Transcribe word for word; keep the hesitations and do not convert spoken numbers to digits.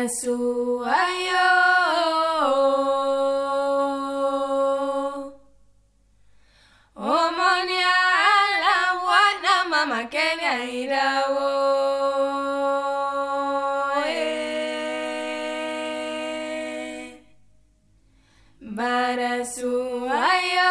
Barasu ayo, omonia ala wana mama Kenya irawo. Barasu ayo.